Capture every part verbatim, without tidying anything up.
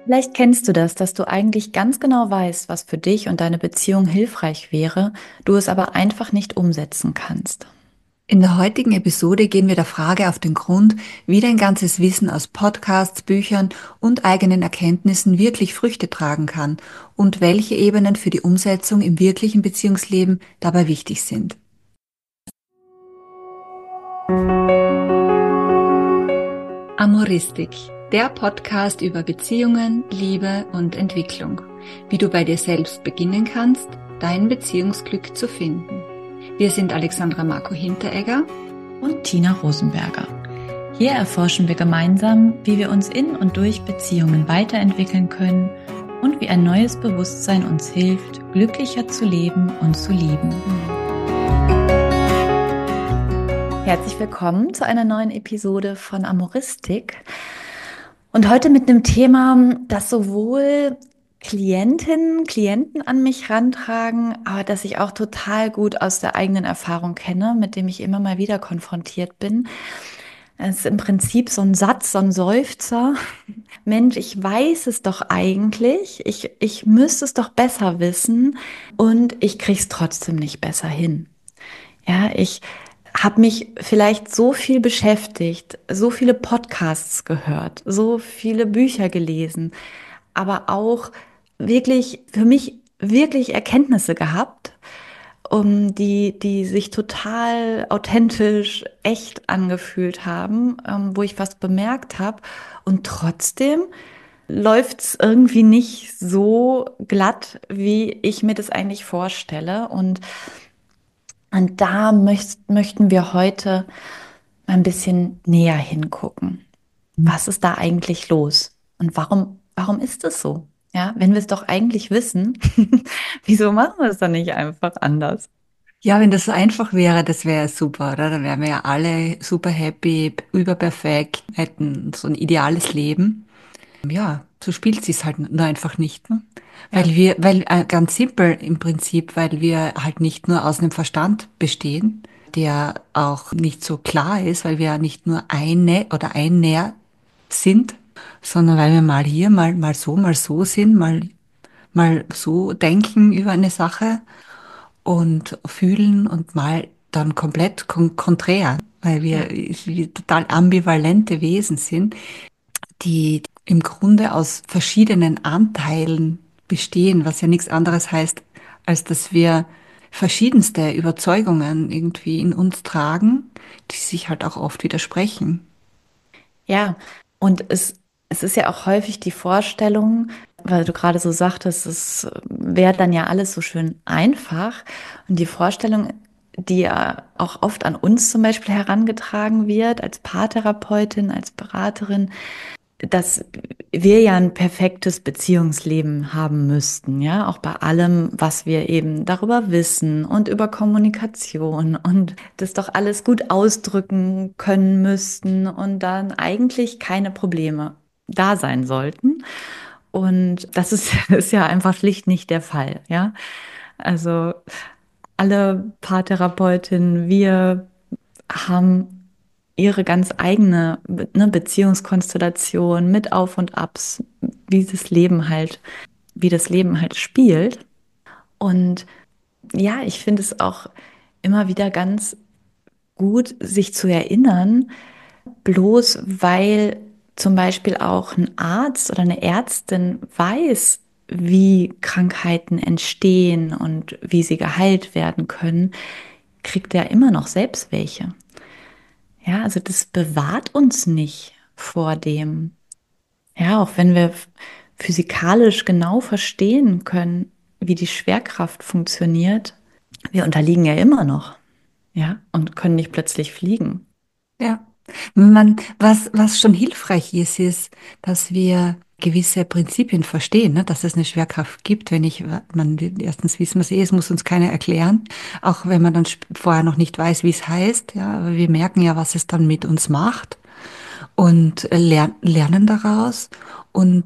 Vielleicht kennst du das, dass du eigentlich ganz genau weißt, was für dich und deine Beziehung hilfreich wäre, du es aber einfach nicht umsetzen kannst. In der heutigen Episode gehen wir der Frage auf den Grund, wie dein ganzes Wissen aus Podcasts, Büchern und eigenen Erkenntnissen wirklich Früchte tragen kann und welche Ebenen für die Umsetzung im wirklichen Beziehungsleben dabei wichtig sind. Amoristik, der Podcast über Beziehungen, Liebe und Entwicklung. Wie du bei dir selbst beginnen kannst, dein Beziehungsglück zu finden. Wir sind Alexandra Marco Hinteregger Und Tina Rosenberger. Hier erforschen wir gemeinsam, wie wir uns in und durch Beziehungen weiterentwickeln können und wie ein neues Bewusstsein uns hilft, glücklicher zu leben und zu lieben. Herzlich willkommen zu einer neuen Episode von Amoristik. Und heute mit einem Thema, das sowohl Klientinnen, Klienten an mich rantragen, aber das ich auch total gut aus der eigenen Erfahrung kenne, mit dem ich immer mal wieder konfrontiert bin. Es ist im Prinzip so ein Satz, so ein Seufzer. Mensch, ich weiß es doch eigentlich. Ich, ich müsste es doch besser wissen und ich kriege es trotzdem nicht besser hin. Ja, ich habe mich vielleicht so viel beschäftigt, so viele Podcasts gehört, so viele Bücher gelesen, aber auch wirklich für mich wirklich Erkenntnisse gehabt, um die, die sich total authentisch, echt angefühlt haben, ähm, wo ich was bemerkt habe. Und trotzdem läuft es irgendwie nicht so glatt, wie ich mir das eigentlich vorstelle. Und und da möcht, möchten wir heute mal ein bisschen näher hingucken. Was ist da eigentlich los? Und warum, warum ist es so? Ja, wenn wir es doch eigentlich wissen, wieso machen wir es dann nicht einfach anders? Ja, wenn das so einfach wäre, das wäre super, oder? Dann wären wir ja alle super happy, überperfekt, hätten so ein ideales Leben. Ja, so spielt sie es halt nur einfach nicht, ne? Weil Ja, wir, weil äh, ganz simpel im Prinzip, weil wir halt nicht nur aus einem Verstand bestehen, der auch nicht so klar ist, weil wir ja nicht nur eine oder ein Näher sind, sondern weil wir mal hier, mal, mal so, mal so sind, mal, mal so denken über eine Sache und fühlen und mal dann komplett kon konträr, weil wir, ja, wir total ambivalente Wesen sind, die im Grunde aus verschiedenen Anteilen bestehen, was ja nichts anderes heißt, als dass wir verschiedenste Überzeugungen irgendwie in uns tragen, die sich halt auch oft widersprechen. ja. Und es, es ist ja auch häufig die Vorstellung, weil du gerade so sagtest, es wäre dann ja alles so schön einfach. Und die Vorstellung, die ja auch oft an uns zum Beispiel herangetragen wird, als Paartherapeutin, als Beraterin, dass wir ja ein perfektes Beziehungsleben haben müssten, ja, auch bei allem, was wir eben darüber wissen und über Kommunikation und das doch alles gut ausdrücken können müssten und dann eigentlich keine Probleme da sein sollten. Und das ist, ist ja einfach schlicht nicht der Fall, ja. Also alle Paartherapeutinnen, wir haben ihre ganz eigene Be- ne, Beziehungskonstellation mit Auf und Abs, wie das Leben halt, wie das Leben halt spielt. Und ja, ich finde es auch immer wieder ganz gut, sich zu erinnern, bloß weil zum Beispiel auch ein Arzt oder eine Ärztin weiß, wie Krankheiten entstehen und wie sie geheilt werden können, kriegt er immer noch selbst welche. Ja, also das bewahrt uns nicht vor dem. Ja, auch wenn wir physikalisch genau verstehen können, wie die Schwerkraft funktioniert, wir unterliegen ja immer noch, ja, und können nicht plötzlich fliegen. Ja. Man, was, was schon hilfreich ist, ist, dass wir gewisse Prinzipien verstehen, ne? Dass es eine Schwerkraft gibt, wenn ich, man, erstens wissen wir es eh, es muss uns keiner erklären, auch wenn man dann sp- vorher noch nicht weiß, wie es heißt, ja, aber wir merken ja, was es dann mit uns macht und ler lernen daraus und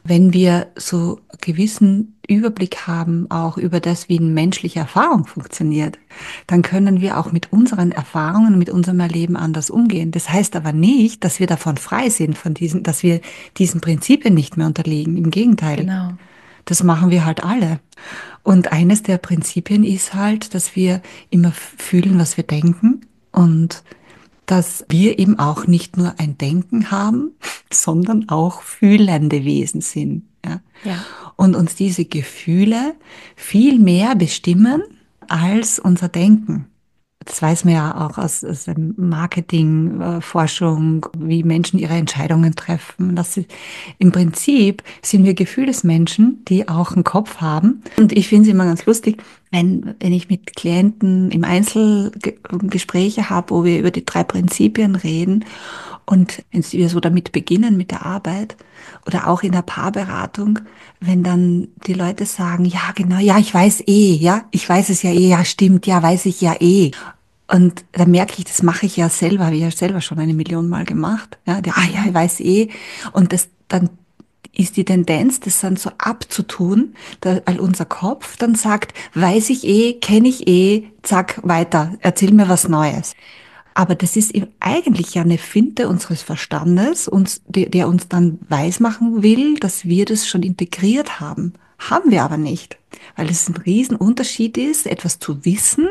Wenn wir so gewissen Überblick haben, auch über das, wie eine menschliche Erfahrung funktioniert, dann können wir auch mit unseren Erfahrungen, mit unserem Erleben anders umgehen. Das heißt aber nicht, dass wir davon frei sind, von diesen, dass wir diesen Prinzipien nicht mehr unterliegen. Im Gegenteil, Genau. das machen wir halt alle. Und eines der Prinzipien ist halt, dass wir immer fühlen, was wir denken und dass wir eben auch nicht nur ein Denken haben, sondern auch fühlende Wesen sind. Ja? Ja. Und uns diese Gefühle viel mehr bestimmen als unser Denken. Das weiß man ja auch aus, aus dem Marketing, äh, Forschung, wie Menschen ihre Entscheidungen treffen. Das ist, im Prinzip sind wir Gefühlsmenschen, die auch einen Kopf haben. Und ich finde es immer ganz lustig, wenn, wenn ich mit Klienten im Einzelgespräche habe, wo wir über die drei Prinzipien reden und wenn wir so damit beginnen mit der Arbeit oder auch in der Paarberatung, wenn dann die Leute sagen, ja, genau, ja, ich weiß eh, ja, ich weiß es ja eh, ja, stimmt, ja, weiß ich ja eh. Und da merke ich, das mache ich ja selber, habe ich ja selber schon eine Million Mal gemacht. Ja, die, ah ja, ich Mhm. weiß eh. Und das dann ist die Tendenz, das dann so abzutun, da, weil unser Kopf dann sagt, weiß ich eh, kenne ich eh, zack, weiter, erzähl mir was Neues. Aber das ist eben eigentlich ja eine Finte unseres Verstandes, uns, der, der uns dann weismachen will, dass wir das schon integriert haben. Haben wir aber nicht, weil es ein Riesenunterschied ist, etwas zu wissen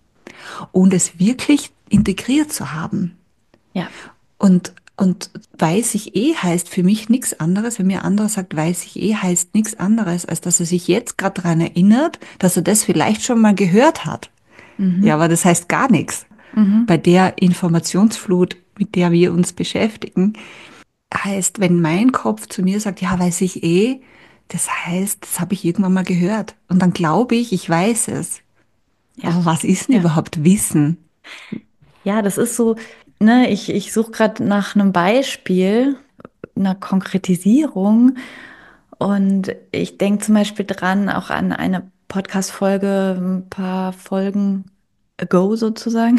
und es wirklich integriert zu haben. Ja. Und, und weiß ich eh heißt für mich nichts anderes, wenn mir ein anderer sagt, weiß ich eh heißt nichts anderes, als dass er sich jetzt gerade daran erinnert, dass er das vielleicht schon mal gehört hat. Ja, Mhm. aber das heißt gar nichts. Mhm. Bei der Informationsflut, mit der wir uns beschäftigen, heißt, wenn mein Kopf zu mir sagt, ja, weiß ich eh, das heißt, das habe ich irgendwann mal gehört. Und dann glaube ich, ich weiß es. Ja. Aber was ist denn Ja. überhaupt Wissen? Ja, das ist so, ne, ich, ich suche gerade nach einem Beispiel, einer Konkretisierung. Und ich denke zum Beispiel dran, auch an eine Podcast-Folge, ein paar Folgen ago sozusagen,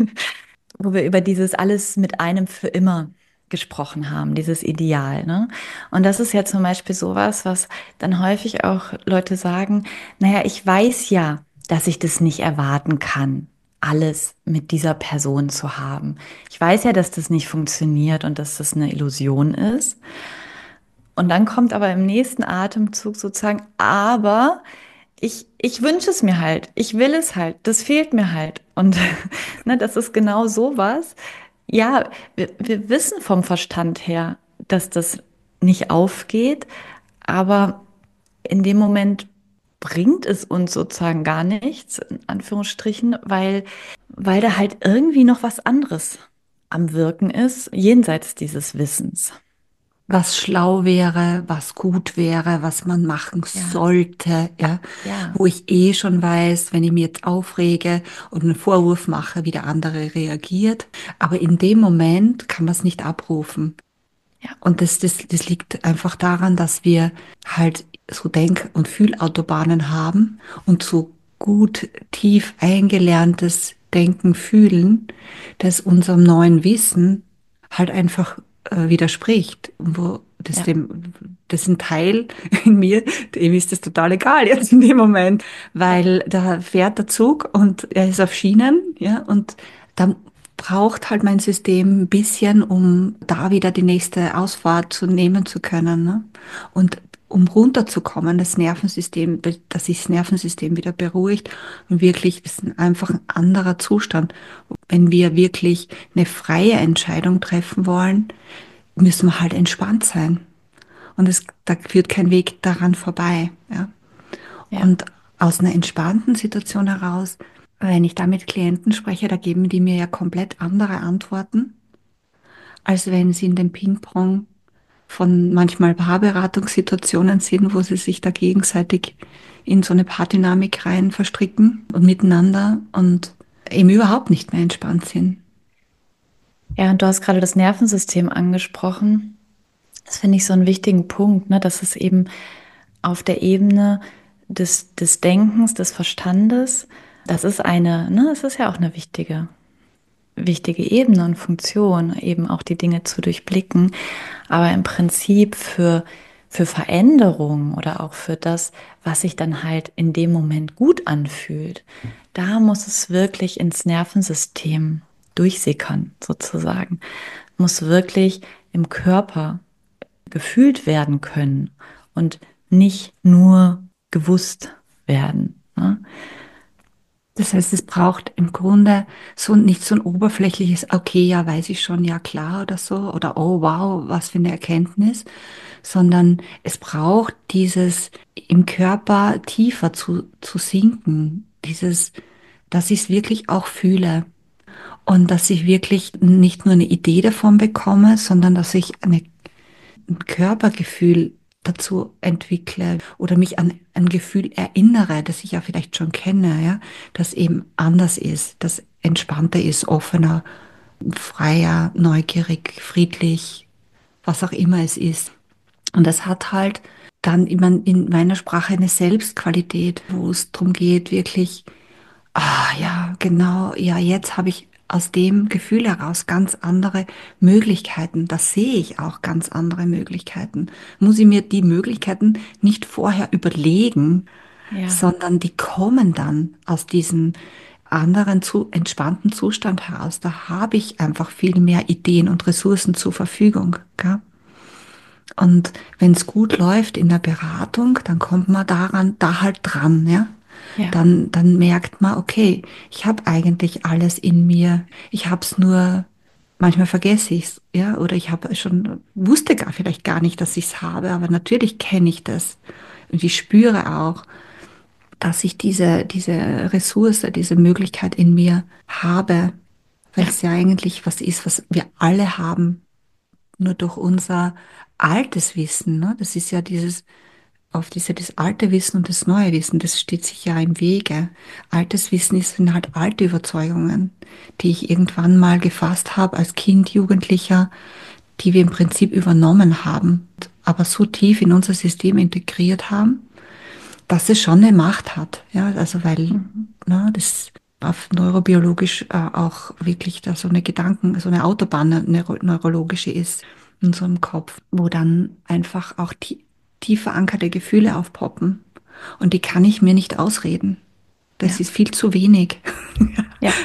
wo wir über dieses alles mit einem für immer gesprochen haben, dieses Ideal, ne? Und das ist ja zum Beispiel sowas, was dann häufig auch Leute sagen, naja, ich weiß ja, dass ich das nicht erwarten kann, alles mit dieser Person zu haben. Ich weiß ja, dass das nicht funktioniert und dass das eine Illusion ist. Und dann kommt aber im nächsten Atemzug sozusagen, aber ich, ich wünsche es mir halt, ich will es halt, das fehlt mir halt. Und ne, das ist genau sowas. Ja, wir, wir wissen vom Verstand her, dass das nicht aufgeht, aber in dem Moment bringt es uns sozusagen gar nichts, in Anführungsstrichen, weil, weil da halt irgendwie noch was anderes am Wirken ist, jenseits dieses Wissens. Was schlau wäre, was gut wäre, was man machen Ja, sollte, ja, ja, wo ich eh schon weiß, wenn ich mich jetzt aufrege und einen Vorwurf mache, wie der andere reagiert. Aber in dem Moment kann man es nicht abrufen. ja, Und das, das, das liegt einfach daran, dass wir halt so Denk- und Fühlautobahnen haben und so gut tief eingelerntes Denken, Fühlen, das unserem neuen Wissen halt einfach äh, widerspricht. Und wo das ja, dem, das ist ein Teil in mir, dem ist das total egal jetzt in dem Moment, ja, weil da fährt der Zug und er ist auf Schienen, ja, und da braucht halt mein System ein bisschen, um da wieder die nächste Ausfahrt zu nehmen zu können, ne? Und um runterzukommen, das Nervensystem, dass sich das Nervensystem wieder beruhigt und wirklich, das ist einfach ein anderer Zustand. Wenn wir wirklich eine freie Entscheidung treffen wollen, müssen wir halt entspannt sein. Und es, da führt kein Weg daran vorbei, ja. ja, Und aus einer entspannten Situation heraus, wenn ich da mit Klienten spreche, da geben die mir ja komplett andere Antworten, als wenn sie in dem Ping-Pong von manchmal Paarberatungssituationen sind, wo sie sich da gegenseitig in so eine Paardynamik rein verstricken und miteinander und eben überhaupt nicht mehr entspannt sind. ja, und du hast gerade das Nervensystem angesprochen. Das finde ich so einen wichtigen Punkt, ne, dass es eben auf der Ebene des, des Denkens, des Verstandes, das ist eine, ne, es ist ja auch eine wichtige, wichtige Ebene und Funktion, eben auch die Dinge zu durchblicken. Aber im Prinzip für, für Veränderung oder auch für das, was sich dann halt in dem Moment gut anfühlt, da muss es wirklich ins Nervensystem durchsickern, sozusagen. Muss wirklich im Körper gefühlt werden können und nicht nur gewusst werden. Ne? Das heißt, es braucht im Grunde so nicht so ein oberflächliches, okay, ja, weiß ich schon, ja klar oder so, oder oh wow, was für eine Erkenntnis, sondern es braucht dieses im Körper tiefer zu, zu sinken, dieses, dass ich es wirklich auch fühle und dass ich wirklich nicht nur eine Idee davon bekomme, sondern dass ich eine ein Körpergefühl dazu entwickle oder mich an ein Gefühl erinnere, das ich ja vielleicht schon kenne, ja, das eben anders ist, das entspannter ist, offener, freier, neugierig, friedlich, was auch immer es ist. Und das hat halt dann immer in meiner Sprache eine Selbstqualität, wo es darum geht, wirklich ah ja, genau, ja, jetzt habe ich aus dem Gefühl heraus ganz andere Möglichkeiten. Da sehe ich auch ganz andere Möglichkeiten. Muss ich mir die Möglichkeiten nicht vorher überlegen, Ja, sondern die kommen dann aus diesem anderen zu entspannten Zustand heraus. Da habe ich einfach viel mehr Ideen und Ressourcen zur Verfügung. Gell? Und wenn es gut läuft in der Beratung, dann kommt man daran, da halt dran, ja. ja, Dann, dann merkt man, okay, ich habe eigentlich alles in mir. Ich habe es nur, manchmal vergesse ich es, ja, oder ich habe schon, wusste gar vielleicht gar nicht, dass ich es habe, aber natürlich kenne ich das. Und ich spüre auch, dass ich diese, diese Ressource, diese Möglichkeit in mir habe, weil ja, es ja eigentlich was ist, was wir alle haben, nur durch unser altes Wissen. Ne? Das ist ja dieses, oft ist ja das alte Wissen und das neue Wissen, das steht sich ja im Wege. Altes Wissen ist, sind halt alte Überzeugungen, die ich irgendwann mal gefasst habe als Kind, Jugendlicher, die wir im Prinzip übernommen haben, aber so tief in unser System integriert haben, dass es schon eine Macht hat. Ja, also weil mhm. na, das auf neurobiologisch äh, auch wirklich da so eine Gedanken, so eine Autobahn, eine neuro neurologische ist in so einem Kopf, wo dann einfach auch tie tief verankerte Gefühle aufpoppen. Und die kann ich mir nicht ausreden. Das Ja, ist viel zu wenig. ja.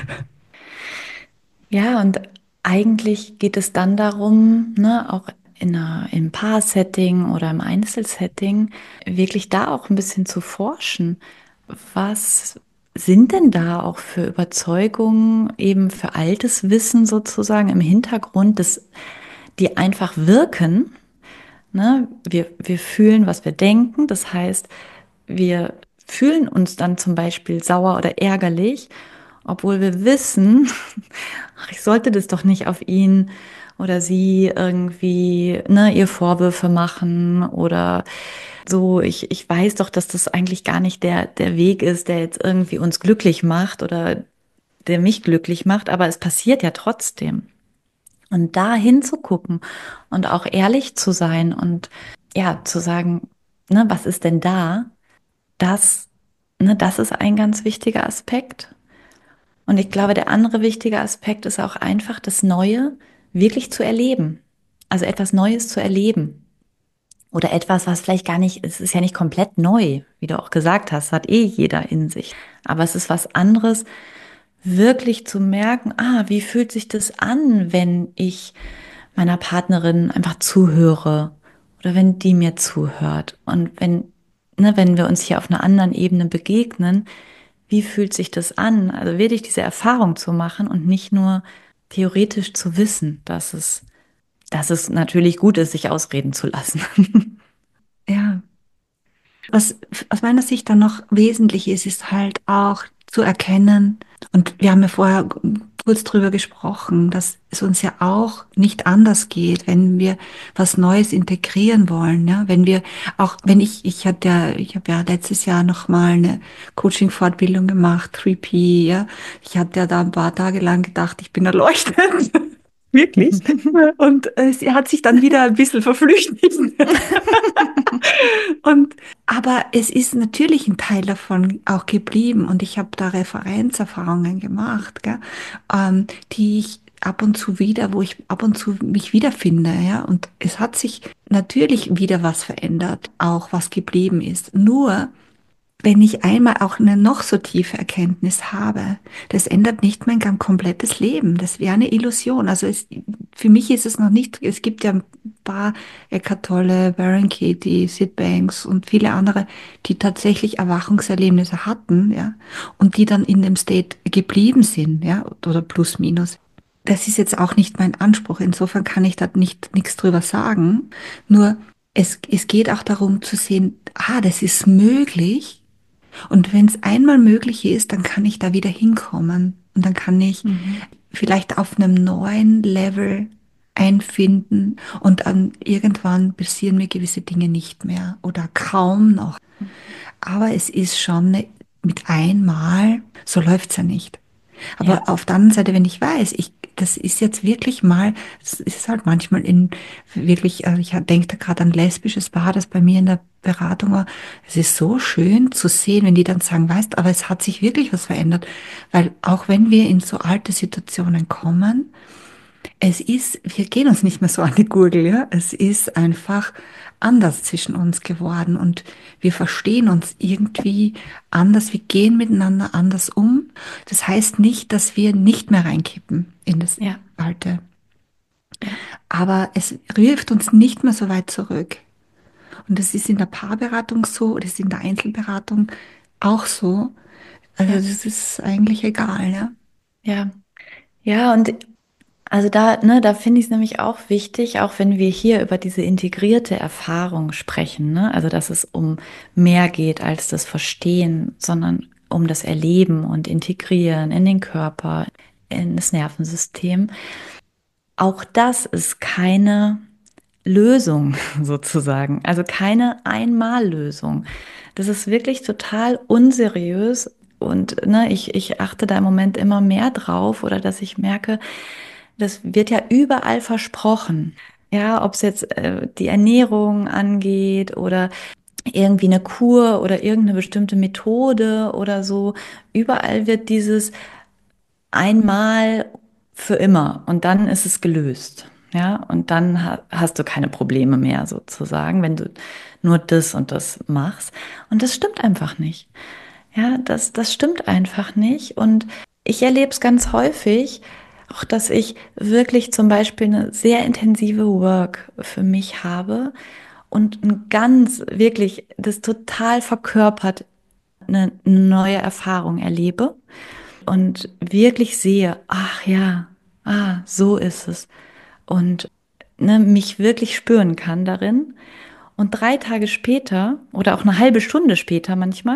Ja, und eigentlich geht es dann darum, ne, auch in einer, im Paar-Setting oder im Einzelsetting, wirklich da auch ein bisschen zu forschen. Was sind denn da auch für Überzeugungen, eben für altes Wissen sozusagen im Hintergrund, das, die einfach wirken? Ne? Wir, wir fühlen, was wir denken. Das heißt, wir fühlen uns dann zum Beispiel sauer oder ärgerlich, obwohl wir wissen, ach, ich sollte das doch nicht auf ihn oder sie irgendwie, ne, ihr Vorwürfe machen oder so. Ich, ich weiß doch, dass das eigentlich gar nicht der, der Weg ist, der jetzt irgendwie uns glücklich macht oder der mich glücklich macht, aber es passiert ja trotzdem. Und da hinzugucken und auch ehrlich zu sein und ja, zu sagen, ne, was ist denn da? Das, ne, das ist ein ganz wichtiger Aspekt. Und ich glaube, der andere wichtige Aspekt ist auch einfach das Neue wirklich zu erleben. Also etwas Neues zu erleben. Oder etwas, was vielleicht gar nicht, es ist ja nicht komplett neu, wie du auch gesagt hast, hat eh jeder in sich. Aber es ist was anderes, wirklich zu merken, ah, wie fühlt sich das an, wenn ich meiner Partnerin einfach zuhöre oder wenn die mir zuhört und wenn, ne, wenn wir uns hier auf einer anderen Ebene begegnen, wie fühlt sich das an? Also wirklich diese Erfahrung zu machen und nicht nur theoretisch zu wissen, dass es, dass es natürlich gut ist, sich ausreden zu lassen. Ja, was aus meiner Sicht dann noch wesentlich ist, ist halt auch zu erkennen, und wir haben ja vorher kurz drüber gesprochen, dass es uns ja auch nicht anders geht, wenn wir was Neues integrieren wollen, ja, wenn wir auch, wenn ich, ich hatte ja, ich habe ja letztes Jahr noch mal eine Coaching-Fortbildung gemacht, drei P, ja, ich hatte ja da ein paar Tage lang gedacht, ich bin erleuchtet. Wirklich. Und äh, sie hat sich dann wieder ein bisschen verflüchtigt. Und, aber es ist natürlich ein Teil davon auch geblieben und ich habe da Referenzerfahrungen gemacht, gell, ähm, die ich ab und zu wieder, wo ich ab und zu mich wiederfinde, ja. Und es hat sich natürlich wieder was verändert, auch was geblieben ist. Nur, wenn ich einmal auch eine noch so tiefe Erkenntnis habe, das ändert nicht mein ganz komplettes Leben. Das wäre eine Illusion. Also es, für mich ist es noch nicht, es gibt ja ein paar Eckhart Tolle, Baron Katie, Sid Banks und viele andere, die tatsächlich Erwachungserlebnisse hatten, ja, und die dann in dem State geblieben sind, ja, oder plus minus. Das ist jetzt auch nicht mein Anspruch. Insofern kann ich da nicht nichts drüber sagen. Nur es, es geht auch darum zu sehen, ah, das ist möglich. Und wenn es einmal möglich ist, dann kann ich da wieder hinkommen. Und dann kann ich Mhm. vielleicht auf einem neuen Level einfinden. Und dann irgendwann passieren mir gewisse Dinge nicht mehr oder kaum noch. Aber es ist schon eine, mit einmal, so läuft's ja nicht. Ja, Aber auf der anderen Seite, wenn ich weiß, ich, das ist jetzt wirklich mal, es ist halt manchmal in wirklich, also ich denke da gerade an ein lesbisches Paar, das bei mir in der Beratung war. Es ist so schön zu sehen, wenn die dann sagen, weißt, aber es hat sich wirklich was verändert, weil auch wenn wir in so alte Situationen kommen, es ist, wir gehen uns nicht mehr so an die Gurgel, ja. Es ist einfach anders zwischen uns geworden und wir verstehen uns irgendwie anders. Wir gehen miteinander anders um. Das heißt nicht, dass wir nicht mehr reinkippen in das ja, Alte. ja, Aber es wirft uns nicht mehr so weit zurück. Und das ist in der Paarberatung so, das ist in der Einzelberatung auch so. Also ja, das ist eigentlich egal, ja. ja. Ja, und also da, ne, da finde ich es nämlich auch wichtig, auch wenn wir hier über diese integrierte Erfahrung sprechen, ne, also dass es um mehr geht als das Verstehen, sondern um das Erleben und Integrieren in den Körper, in das Nervensystem. Auch das ist keine Lösung sozusagen, also keine Einmallösung. Das ist wirklich total unseriös und ne, ich, ich achte da im Moment immer mehr drauf oder dass ich merke, das wird ja überall versprochen. Ja, ob es jetzt äh, die Ernährung angeht oder irgendwie eine Kur oder irgendeine bestimmte Methode oder so. Überall wird dieses einmal für immer und dann ist es gelöst. Ja, und dann ha hast du keine Probleme mehr sozusagen, wenn du nur das und das machst. Und das stimmt einfach nicht. Ja, das, das stimmt einfach nicht. Und ich erlebe es ganz häufig, auch dass ich wirklich zum Beispiel eine sehr intensive Work für mich habe und ein ganz, wirklich, das total verkörpert eine neue Erfahrung erlebe und wirklich sehe, ach ja, ah, so ist es. Und ne, mich wirklich spüren kann darin. Und drei Tage später oder auch eine halbe Stunde später manchmal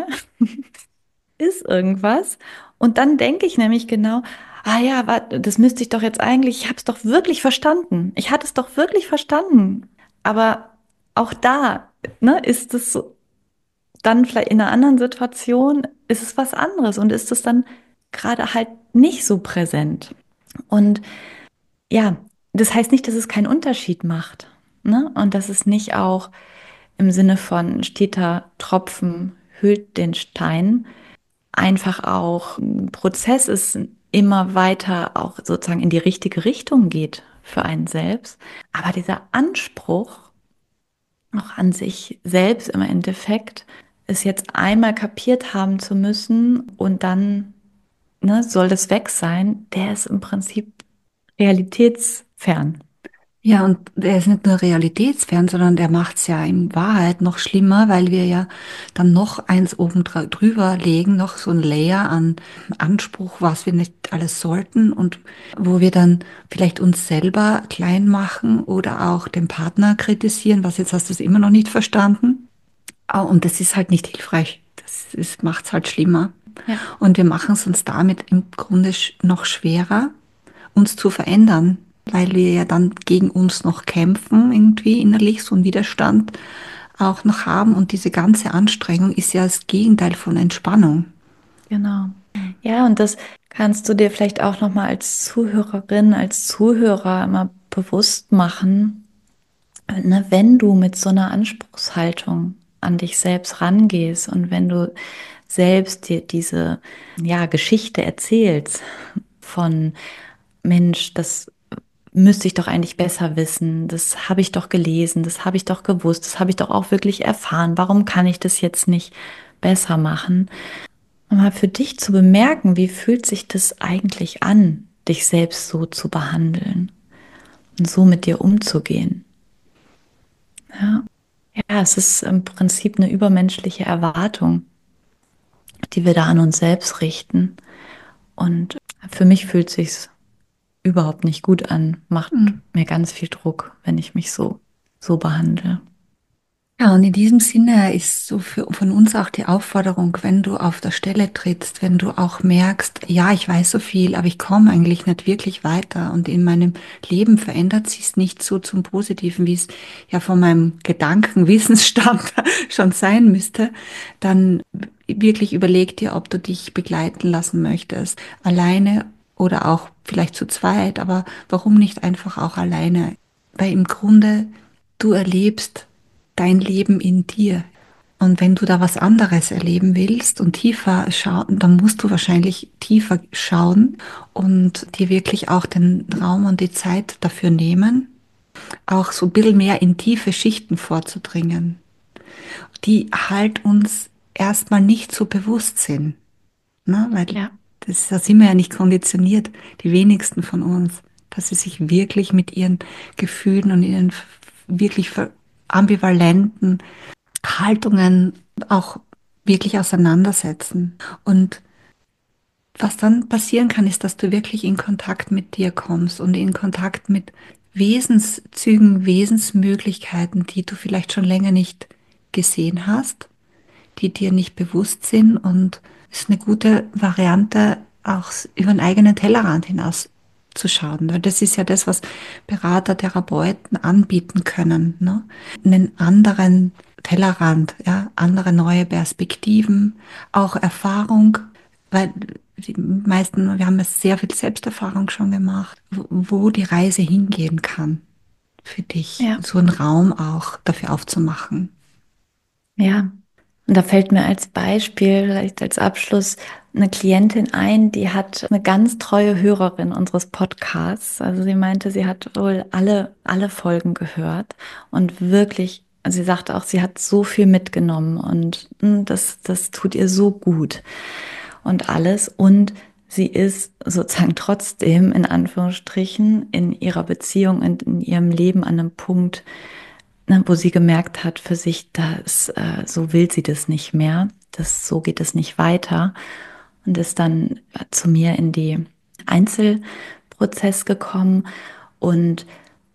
ist irgendwas. Und dann denke ich nämlich genau, ah ja, warte, das müsste ich doch jetzt eigentlich, ich habe es doch wirklich verstanden. Ich hatte es doch wirklich verstanden. Aber auch da, ne, ist es so, dann vielleicht in einer anderen Situation, ist es was anderes und ist es dann gerade halt nicht so präsent. Und ja, das heißt nicht, dass es keinen Unterschied macht, ne? Und dass es nicht auch im Sinne von steter Tropfen hüllt den Stein, einfach auch ein Prozess ist, immer weiter auch sozusagen in die richtige Richtung geht für einen selbst. Aber dieser Anspruch auch an sich selbst im Endeffekt, es jetzt einmal kapiert haben zu müssen und dann ne, soll das weg sein, der ist im Prinzip realitätsfern. Ja, und der ist nicht nur realitätsfern, sondern der macht es ja in Wahrheit noch schlimmer, weil wir ja dann noch eins oben dra- drüber legen, noch so ein Layer an Anspruch, was wir nicht alles sollten und wo wir dann vielleicht uns selber klein machen oder auch den Partner kritisieren, was jetzt hast du es immer noch nicht verstanden. Ah, und das ist halt nicht hilfreich. Das ist, macht es halt schlimmer. Ja, Und wir machen es uns damit im Grunde sch- noch schwerer, uns zu verändern, weil wir ja dann gegen uns noch kämpfen, irgendwie innerlich so einen Widerstand auch noch haben. Und diese ganze Anstrengung ist ja das Gegenteil von Entspannung. genau. Ja, und das kannst du dir vielleicht auch nochmal als Zuhörerin, als Zuhörer immer bewusst machen, ne, wenn du mit so einer Anspruchshaltung an dich selbst rangehst und wenn du selbst dir diese ja, Geschichte erzählst von Mensch, das müsste ich doch eigentlich besser wissen, das habe ich doch gelesen, das habe ich doch gewusst, das habe ich doch auch wirklich erfahren, warum kann ich das jetzt nicht besser machen? Und mal für dich zu bemerken, wie fühlt sich das eigentlich an, dich selbst so zu behandeln und so mit dir umzugehen. Ja, ja, es ist im Prinzip eine übermenschliche Erwartung, die wir da an uns selbst richten. Und für mich fühlt sich's überhaupt nicht gut an, macht Mhm. mir ganz viel Druck, wenn ich mich so, so behandle. Ja, und in diesem Sinne ist so für, von uns auch die Aufforderung, wenn du auf der Stelle trittst, wenn du auch merkst, ja, ich weiß so viel, aber ich komme eigentlich nicht wirklich weiter und in meinem Leben verändert sich es nicht so zum Positiven, wie es ja von meinem Gedankenwissensstand schon sein müsste, dann wirklich überleg dir, ob du dich begleiten lassen möchtest, alleine oder auch vielleicht zu zweit, aber warum nicht einfach auch alleine? Weil im Grunde du erlebst dein Leben in dir. Und wenn du da was anderes erleben willst und tiefer schauen, dann musst du wahrscheinlich tiefer schauen und dir wirklich auch den Raum und die Zeit dafür nehmen, auch so ein bisschen mehr in tiefe Schichten vorzudringen, die halt uns erstmal nicht so bewusst sind, ne? Weil Ja, das, da sind wir ja nicht konditioniert, die wenigsten von uns, dass sie sich wirklich mit ihren Gefühlen und ihren wirklich ambivalenten Haltungen auch wirklich auseinandersetzen. Und was dann passieren kann, ist, dass du wirklich in Kontakt mit dir kommst und in Kontakt mit Wesenszügen, Wesensmöglichkeiten, die du vielleicht schon länger nicht gesehen hast, die dir nicht bewusst sind. Und es ist eine gute Variante, auch über den eigenen Tellerrand hinaus zu schauen. Weil das ist ja das, was Berater, Therapeuten anbieten können, ne? Einen anderen Tellerrand, ja, andere neue Perspektiven, auch Erfahrung, weil die meisten, wir haben ja sehr viel Selbsterfahrung schon gemacht, wo wo die Reise hingehen kann für dich, ja, so einen Raum auch dafür aufzumachen. ja. Und da fällt mir als Beispiel, vielleicht als Abschluss, eine Klientin ein, die hat eine ganz treue Hörerin unseres Podcasts. Also sie meinte, sie hat wohl alle, alle Folgen gehört und wirklich, also sie sagte auch, sie hat so viel mitgenommen und hm, das, das tut ihr so gut und alles. Und sie ist sozusagen trotzdem in Anführungsstrichen in ihrer Beziehung und in ihrem Leben an einem Punkt, ne, wo sie gemerkt hat für sich, dass äh, so will sie das nicht mehr, das so geht es nicht weiter und ist dann äh, zu mir in die Einzelprozess gekommen und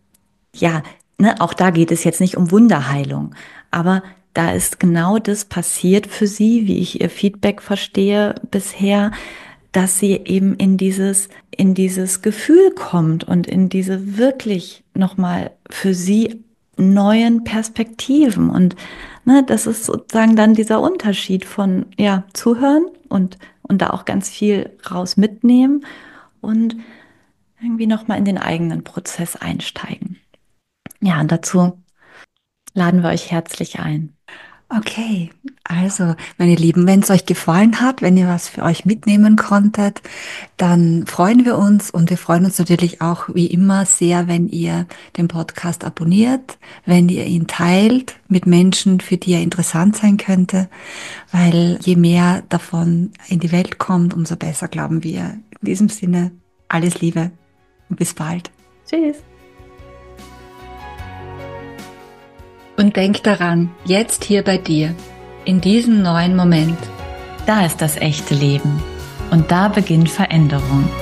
ja, ne, auch da geht es jetzt nicht um Wunderheilung, aber da ist genau das passiert für sie, wie ich ihr Feedback verstehe bisher, dass sie eben in dieses, in dieses Gefühl kommt und in diese wirklich nochmal für sie neuen Perspektiven. Und ne, das ist sozusagen dann dieser Unterschied von, ja, zuhören und, und da auch ganz viel raus mitnehmen und irgendwie nochmal in den eigenen Prozess einsteigen. Ja, und dazu laden wir euch herzlich ein. Okay, also meine Lieben, wenn es euch gefallen hat, wenn ihr was für euch mitnehmen konntet, dann freuen wir uns und wir freuen uns natürlich auch wie immer sehr, wenn ihr den Podcast abonniert, wenn ihr ihn teilt mit Menschen, für die er interessant sein könnte, weil je mehr davon in die Welt kommt, umso besser glauben wir. In diesem Sinne, alles Liebe und bis bald. Tschüss. Und denk daran, jetzt hier bei dir, in diesem neuen Moment. Da ist das echte Leben und da beginnt Veränderung.